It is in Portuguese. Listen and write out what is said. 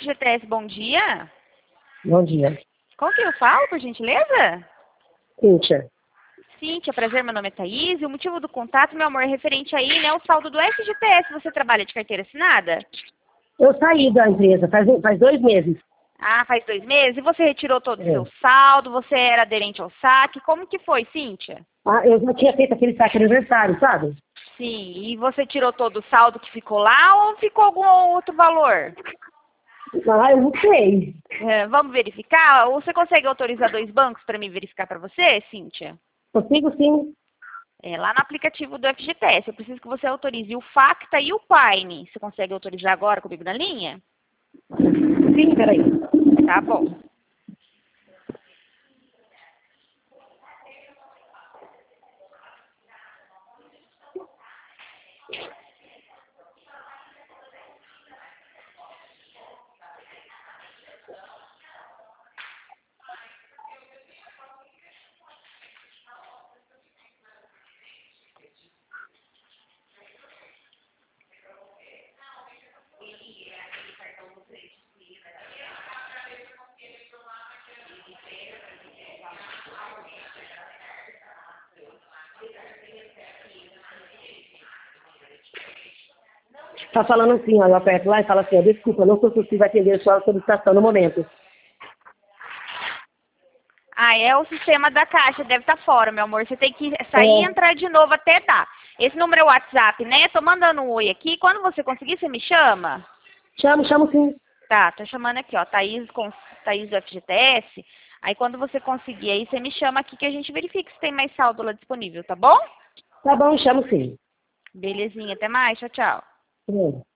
FGTS, bom dia. Bom dia. Com quem eu falo, por gentileza? Cíntia. Cíntia, prazer, meu nome é Thaís. E o motivo do contato, meu amor, é referente aí, né, o saldo do FGTS. Você trabalha de carteira assinada? Eu saí da empresa faz 2 meses. Ah, faz 2 meses? E você retirou todo o É. seu saldo? Você era aderente ao saque? Como que foi, Cíntia? Eu já tinha feito aquele saque aniversário, sabe? Sim, e você tirou todo o saldo que ficou lá ou ficou algum outro valor? Eu não sei. Vamos verificar? Ou você consegue autorizar 2 bancos para me verificar para você, Cíntia? Consigo sim. Lá no aplicativo do FGTS, eu preciso que você autorize o Facta e o Paine. Você consegue autorizar agora comigo na linha? Sim, peraí. Tá bom. Tá falando assim, ó, eu aperto lá e falo assim, ó, desculpa, eu não sou possível atender sua solicitação no momento. Ah, é o sistema da Caixa, deve estar fora, meu amor. Você tem que sair e entrar de novo até dar. Esse número é o WhatsApp, né? Tô mandando um oi aqui. Quando você conseguir, você me chama? Chamo sim. Tá, tô chamando aqui, ó, Thaís do FGTS. Aí quando você conseguir aí, você me chama aqui que a gente verifica se tem mais saldo lá disponível, tá bom? Tá bom, chamo sim. Belezinha, até mais, tchau, tchau. Pronto.